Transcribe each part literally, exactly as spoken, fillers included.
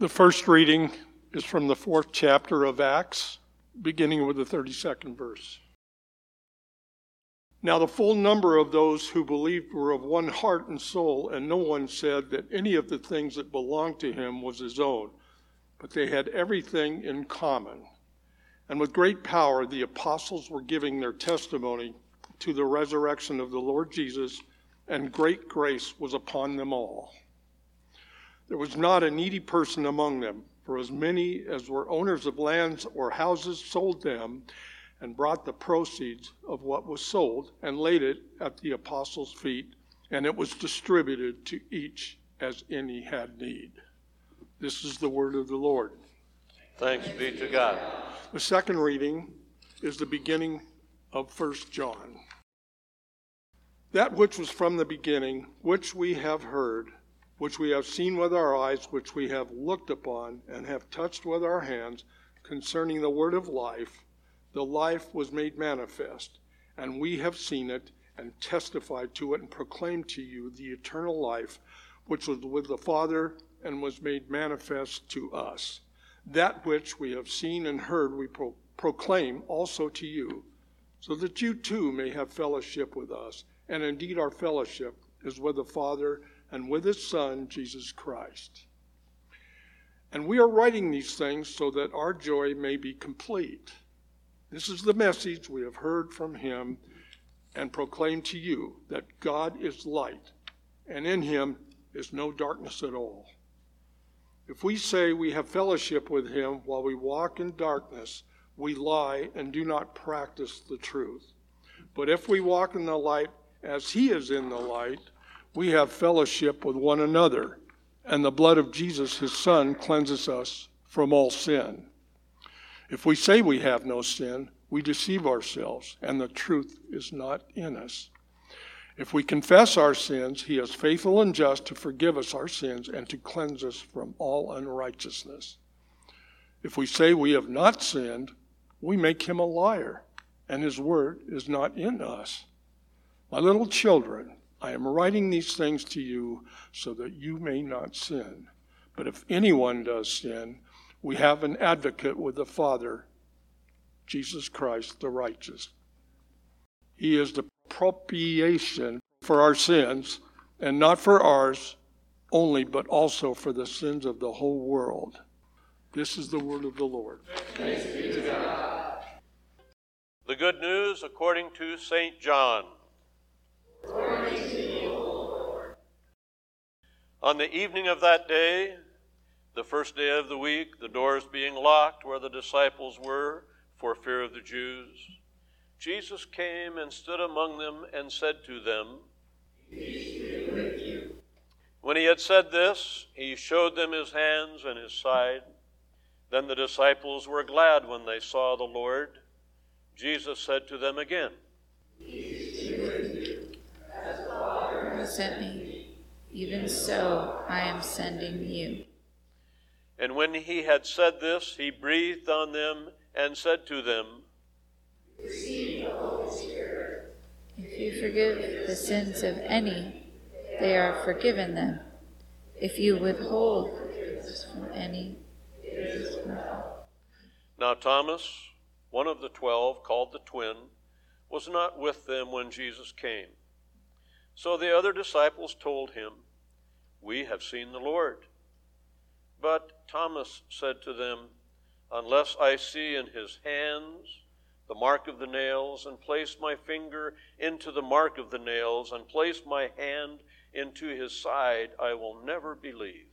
The first reading is from the fourth chapter of Acts, beginning with the thirty-second verse. Now the full number of those who believed were of one heart and soul, and no one said that any of the things that belonged to him was his own, but they had everything in common. And with great power the apostles were giving their testimony to the resurrection of the Lord Jesus, and great grace was upon them all. There was not a needy person among them, for as many as were owners of lands or houses sold them, and brought the proceeds of what was sold, and laid it at the apostles' feet, and it was distributed to each as any had need. This is the word of the Lord. Thanks be to God. The second reading is the beginning of First John. That which was from the beginning, which we have heard, which we have seen with our eyes, which we have looked upon, and have touched with our hands, concerning the word of life, the life was made manifest, and we have seen it, and testified to it, and proclaimed to you the eternal life, which was with the Father, and was made manifest to us. That which we have seen and heard we pro- proclaim also to you, so that you too may have fellowship with us. And indeed our fellowship is with the Father and with his Son, Jesus Christ. And we are writing these things so that our joy may be complete. This is the message we have heard from him and proclaim to you, that God is light, and in him is no darkness at all. If we say we have fellowship with him while we walk in darkness, we lie and do not practice the truth. But if we walk in the light as he is in the light, we have fellowship with one another, and the blood of Jesus, his Son, cleanses us from all sin. If we say we have no sin, we deceive ourselves, and the truth is not in us. If we confess our sins, he is faithful and just to forgive us our sins and to cleanse us from all unrighteousness. If we say we have not sinned, we make him a liar, and his word is not in us. My little children, I am writing these things to you so that you may not sin. But if anyone does sin, we have an advocate with the Father, Jesus Christ the righteous. He is the propitiation for our sins, and not for ours only, but also for the sins of the whole world. This is the word of the Lord. Thanks be to God. The good news according to Saint John. Glory to you, Lord. On the evening of that day, the first day of the week, the doors being locked where the disciples were for fear of the Jews, Jesus came and stood among them and said to them, Peace be with you. When he had said this, he showed them his hands and his side. Then the disciples were glad when they saw the Lord. Jesus said to them again, Peace be with you. As the Father has sent me, even so I am sending you. And when he had said this, he breathed on them and said to them, Receive the Holy Spirit. If you forgive the sins of any, they are forgiven them. If you withhold forgiveness from any, it is withheld. Now Thomas, one of the twelve, called the twin, was not with them when Jesus came. So the other disciples told him, We have seen the Lord. But Thomas said to them, Unless I see in his hands the mark of the nails, and place my finger into the mark of the nails, and place my hand into his side, I will never believe.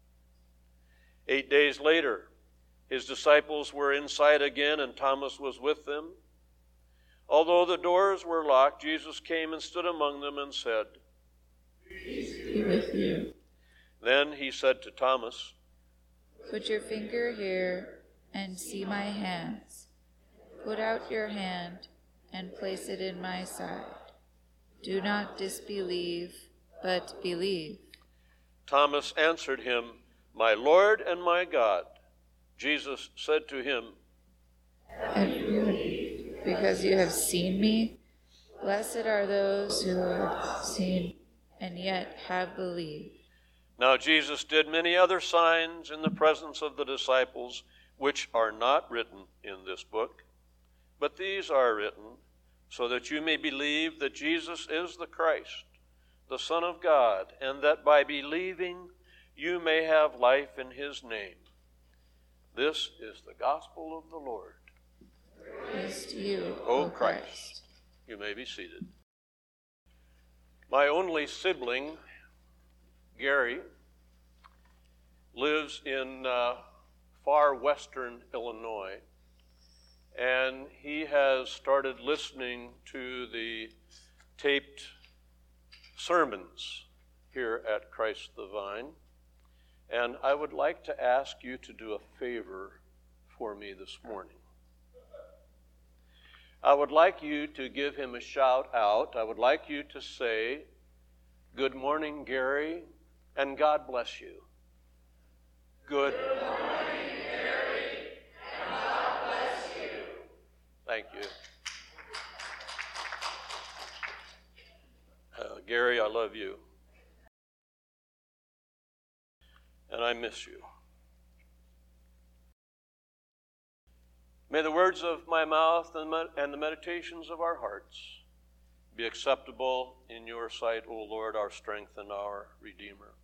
Eight days later, his disciples were inside again, and Thomas was with them. Although the doors were locked, Jesus came and stood among them and said, Peace be with you. Then he said to Thomas, Put your finger here and see my hands. Put out your hand and place it in my side. Do not disbelieve, but believe. Thomas answered him, My Lord and my God. Jesus said to him, Have you believed because you have seen me? Blessed are those who have seen and yet have believed. Now Jesus did many other signs in the presence of the disciples, which are not written in this book, but these are written so that you may believe that Jesus is the Christ, the Son of God, and that by believing you may have life in his name. This is the gospel of the Lord. Praise to you, O O Christ. Christ. You may be seated. My only sibling, Gary, lives in uh, far western Illinois, and he has started listening to the taped sermons here at Christ the Vine. And I would like to ask you to do a favor for me this morning. I would like you to give him a shout out. I would like you to say, "Good morning, Gary, and God bless you." Good, Good morning, Gary, and God bless you. Thank you. Uh, Gary, I love you. And I miss you. May the words of my mouth and the meditations of our hearts be acceptable in your sight, O Lord, our strength and our Redeemer.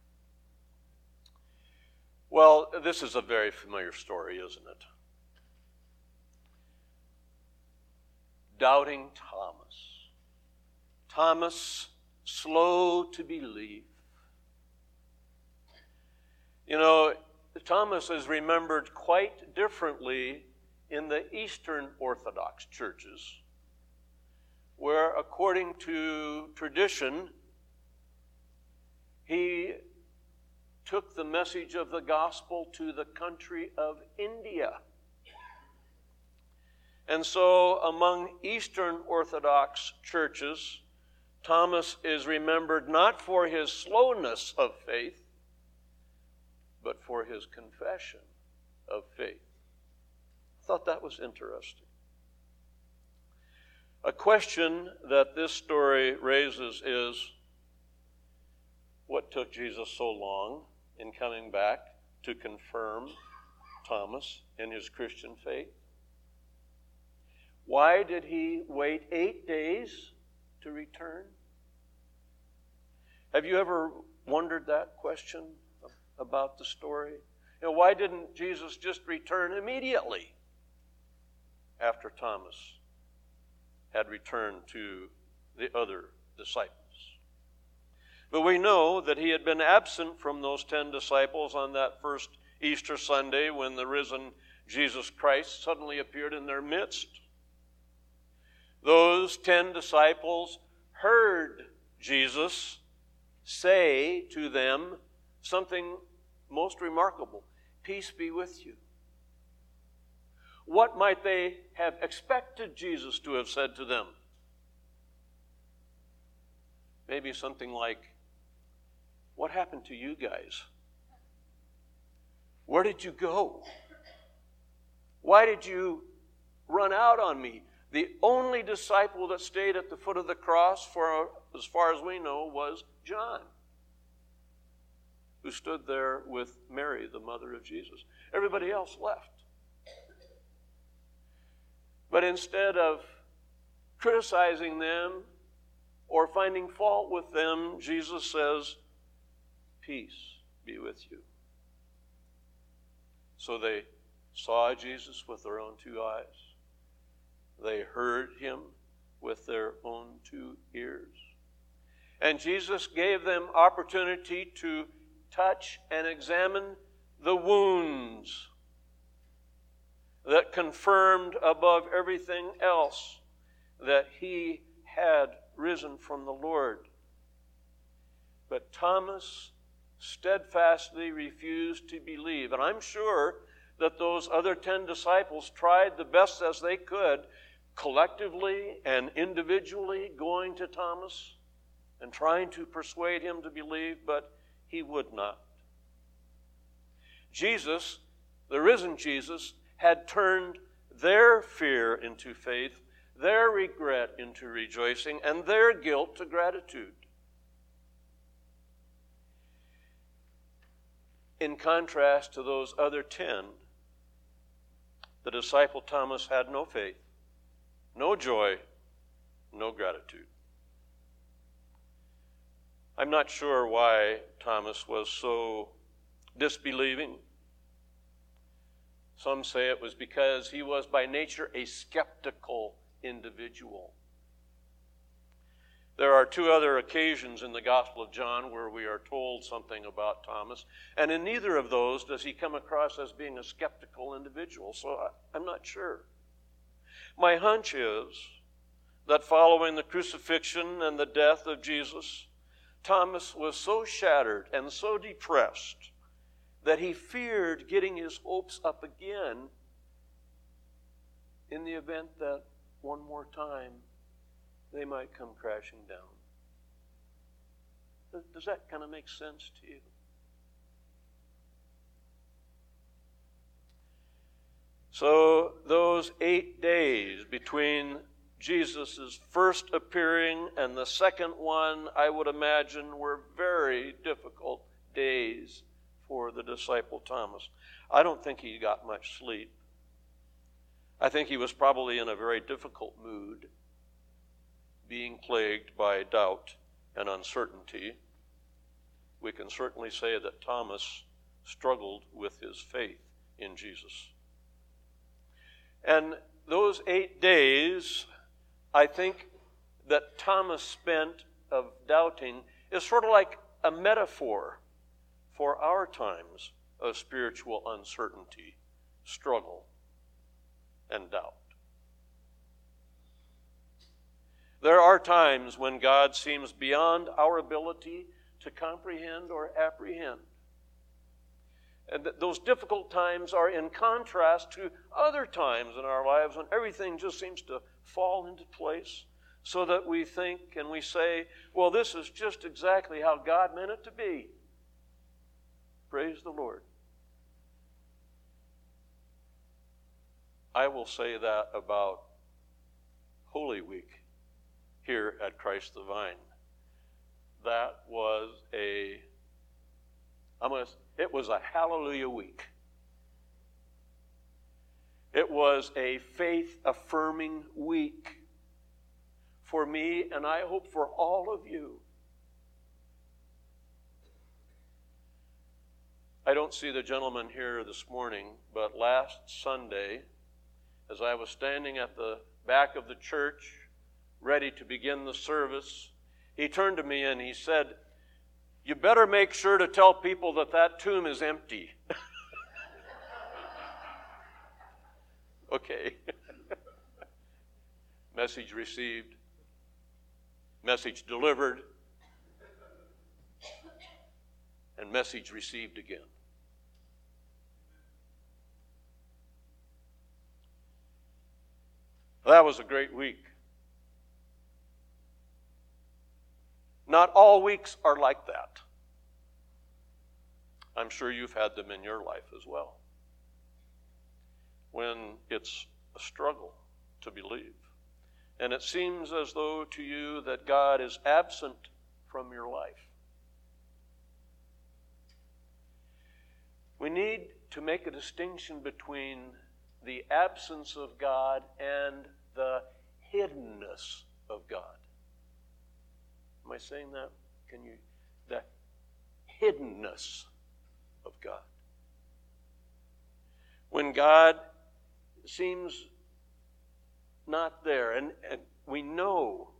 Well, this is a very familiar story, isn't it? Doubting Thomas. Thomas, slow to believe. You know, Thomas is remembered quite differently in the Eastern Orthodox churches, where, according to tradition, he took the message of the gospel to the country of India. And so, among Eastern Orthodox churches, Thomas is remembered not for his slowness of faith, but for his confession of faith. I thought that was interesting. A question that this story raises is, what took Jesus so long in coming back to confirm Thomas in his Christian faith? Why did he wait eight days to return? Have you ever wondered that question about the story? You know, why didn't Jesus just return immediately after Thomas had returned to the other disciples? But we know that he had been absent from those ten disciples on that first Easter Sunday when the risen Jesus Christ suddenly appeared in their midst. Those ten disciples heard Jesus say to them something most remarkable: "Peace be with you." What might they have expected Jesus to have said to them? Maybe something like, "What happened to you guys? Where did you go? Why did you run out on me?" The only disciple that stayed at the foot of the cross, for as far as we know, was John, who stood there with Mary, the mother of Jesus. Everybody else left. But instead of criticizing them or finding fault with them, Jesus says, "Peace be with you." So they saw Jesus with their own two eyes. They heard him with their own two ears. And Jesus gave them opportunity to touch and examine the wounds that confirmed above everything else that he had risen from the Lord. But Thomas steadfastly refused to believe. And I'm sure that those other ten disciples tried the best as they could, collectively and individually, going to Thomas and trying to persuade him to believe, but he would not. Jesus, the risen Jesus, had turned their fear into faith, their regret into rejoicing, and their guilt to gratitude. In contrast to those other ten, the disciple Thomas had no faith, no joy, no gratitude. I'm not sure why Thomas was so disbelieving. Some say it was because he was by nature a skeptical individual. There are two other occasions in the Gospel of John where we are told something about Thomas, and in neither of those does he come across as being a skeptical individual, so I, I'm not sure. My hunch is that following the crucifixion and the death of Jesus, Thomas was so shattered and so depressed that he feared getting his hopes up again in the event that one more time they might come crashing down. Does that kind of make sense to you? So those eight days between Jesus' first appearing and the second one, I would imagine, were very difficult days for the disciple Thomas. I don't think he got much sleep. I think he was probably in a very difficult mood, being plagued by doubt and uncertainty. We can certainly say that Thomas struggled with his faith in Jesus. And those eight days, I think, that Thomas spent of doubting is sort of like a metaphor for our times of spiritual uncertainty, struggle, and doubt. There are times when God seems beyond our ability to comprehend or apprehend. And th- those difficult times are in contrast to other times in our lives when everything just seems to fall into place, so that we think and we say, well, this is just exactly how God meant it to be. Praise the Lord. I will say that about Holy Week here at Christ the Vine. That was a, I'm gonna, it was a hallelujah week. It was a faith-affirming week for me, and I hope for all of you. I don't see the gentleman here this morning, but last Sunday, as I was standing at the back of the church, ready to begin the service, he turned to me and he said, "You better make sure to tell people that that tomb is empty." Okay. Message received. Message delivered. And message received again. That was a great week. Not all weeks are like that. I'm sure you've had them in your life as well, when it's a struggle to believe. And it seems as though to you that God is absent from your life. We need to make a distinction between the absence of God and the hiddenness of God. Am I saying that? Can you? The hiddenness of God. When God seems not there, and, and we know,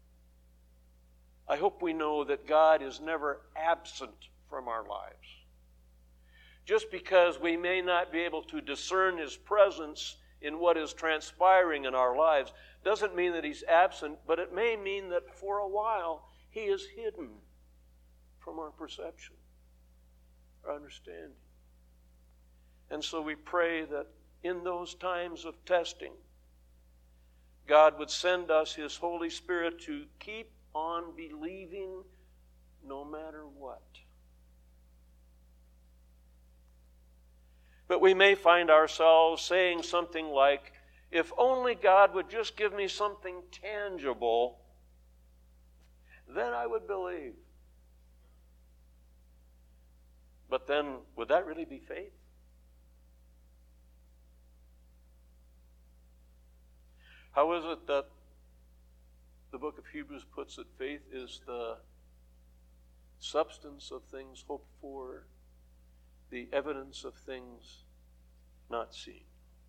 I hope we know that God is never absent from our lives. Just because we may not be able to discern His presence in what is transpiring in our lives doesn't mean that He's absent, but it may mean that for a while He is hidden from our perception, our understanding. And so we pray that in those times of testing, God would send us His Holy Spirit to keep on believing no matter what. But we may find ourselves saying something like, if only God would just give me something tangible, then I would believe. But then, would that really be faith? How is it that the book of Hebrews puts it, faith is the substance of things hoped for, the evidence of things not seen?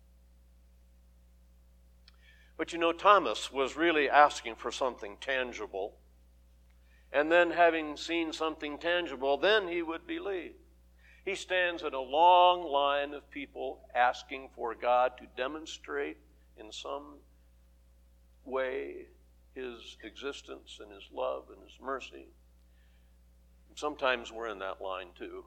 But you know, Thomas was really asking for something tangible. And then having seen something tangible, then he would believe. He stands in a long line of people asking for God to demonstrate in some way His existence and His love and His mercy. Sometimes we're in that line too.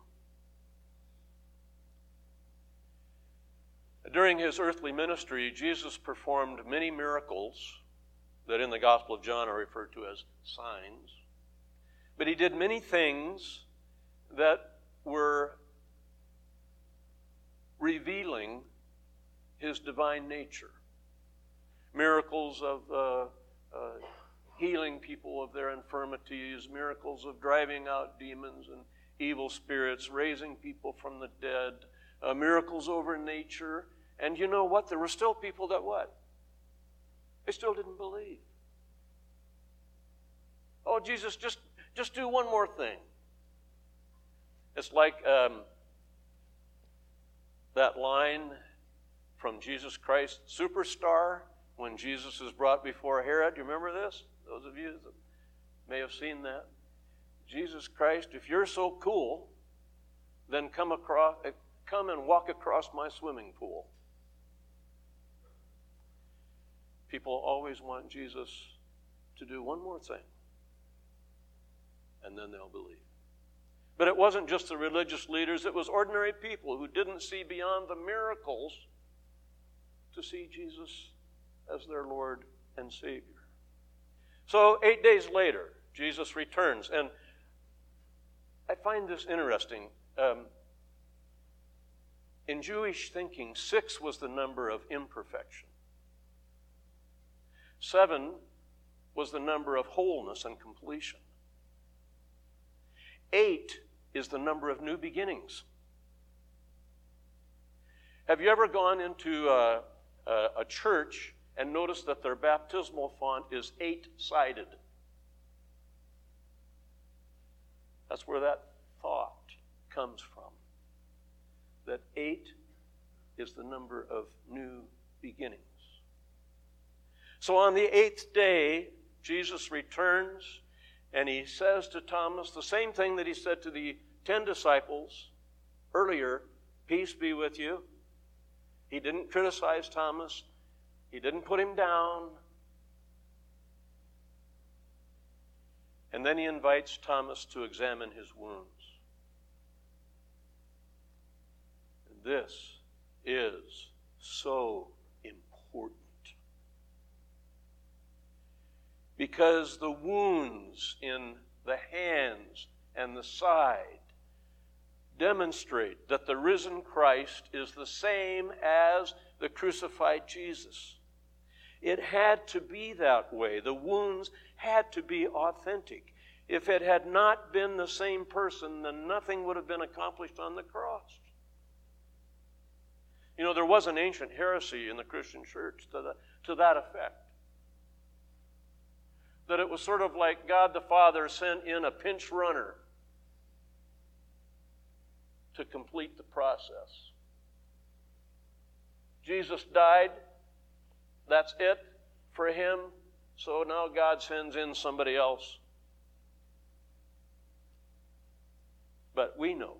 During His earthly ministry, Jesus performed many miracles that in the Gospel of John are referred to as signs. But He did many things that were revealing His divine nature. Miracles of uh, uh, healing people of their infirmities, miracles of driving out demons and evil spirits, raising people from the dead, uh, miracles over nature. And you know what? There were still people that what? They still didn't believe. Oh, Jesus, just, just do one more thing. It's like um, that line from Jesus Christ Superstar when Jesus is brought before Herod. You remember this? Those of you that may have seen that. Jesus Christ, if you're so cool, then come across, come and walk across my swimming pool. People always want Jesus to do one more thing, and then they'll believe. But it wasn't just the religious leaders, it was ordinary people who didn't see beyond the miracles to see Jesus as their Lord and Savior. So eight days later, Jesus returns. And I find this interesting. Um, in Jewish thinking, six was the number of imperfection. Seven was the number of wholeness and completion. Eight is the number of new beginnings. Have you ever gone into a, a, a church and noticed that their baptismal font is eight-sided? That's where that thought comes from. That eight is the number of new beginnings. So on the eighth day, Jesus returns and He says to Thomas the same thing that He said to the ten disciples earlier, peace be with you. He didn't criticize Thomas. He didn't put him down. And then He invites Thomas to examine his wounds. And this is so important. Because the wounds in the hands and the side demonstrate that the risen Christ is the same as the crucified Jesus. It had to be that way. The wounds had to be authentic. If it had not been the same person, then nothing would have been accomplished on the cross. You know, there was an ancient heresy in the Christian church to, the, to that effect. That it was sort of like God the Father sent in a pinch runner to complete the process. Jesus died. That's it for Him. So now God sends in somebody else. But we know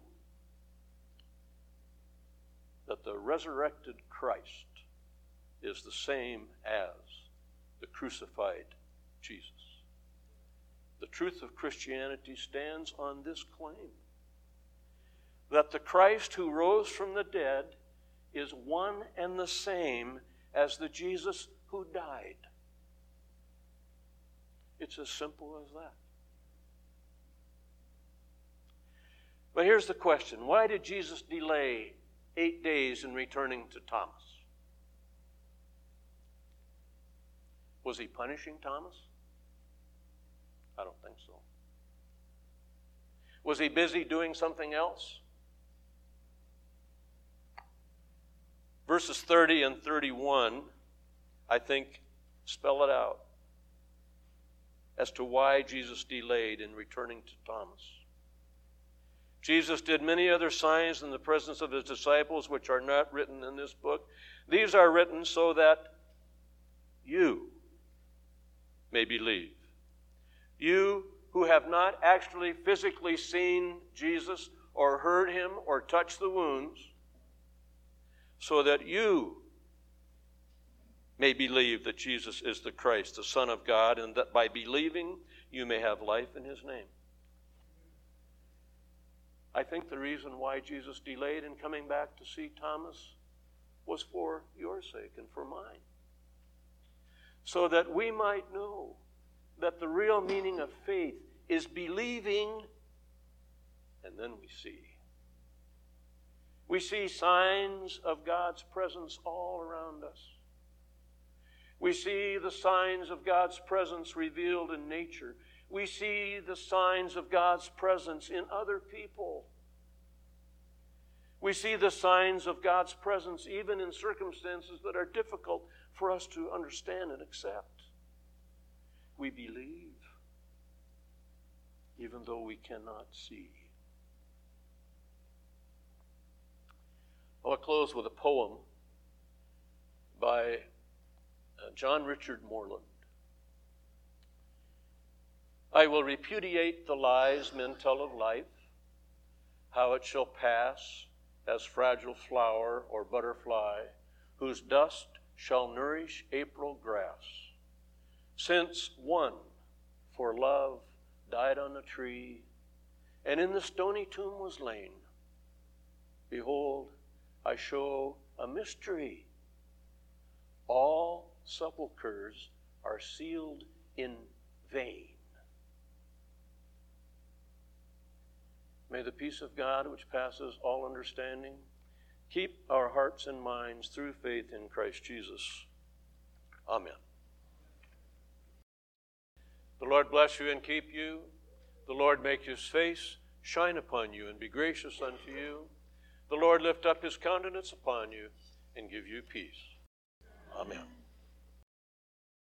that the resurrected Christ is the same as the crucified Jesus. The truth of Christianity stands on this claim, that the Christ who rose from the dead is one and the same as the Jesus who died. It's as simple as that. But here's the question. Why did Jesus delay eight days in returning to Thomas? Was He punishing Thomas? I don't think so. Was He busy doing something else? verses thirty and thirty-one, I think, spell it out as to why Jesus delayed in returning to Thomas. Jesus did many other signs in the presence of his disciples, which are not written in this book. These are written so that you may believe. You who have not actually physically seen Jesus or heard him or touched the wounds, so that you may believe that Jesus is the Christ, the Son of God, and that by believing you may have life in his name. I think the reason why Jesus delayed in coming back to see Thomas was for your sake and for mine, so that we might know that the real meaning of faith is believing, and then we see. We see signs of God's presence all around us. We see the signs of God's presence revealed in nature. We see the signs of God's presence in other people. We see the signs of God's presence even in circumstances that are difficult for us to understand and accept. We believe, even though we cannot see. I'll close with a poem by uh, John Richard Moreland. I will repudiate the lies men tell of life, how it shall pass as fragile flower or butterfly, whose dust shall nourish April grass. Since one for love died on the tree, and in the stony tomb was lain, behold, I show a mystery. All sepulchres are sealed in vain. May the peace of God, which passes all understanding, keep our hearts and minds through faith in Christ Jesus. Amen. The Lord bless you and keep you. The Lord make his face shine upon you and be gracious unto you. The Lord lift up his countenance upon you and give you peace. Amen.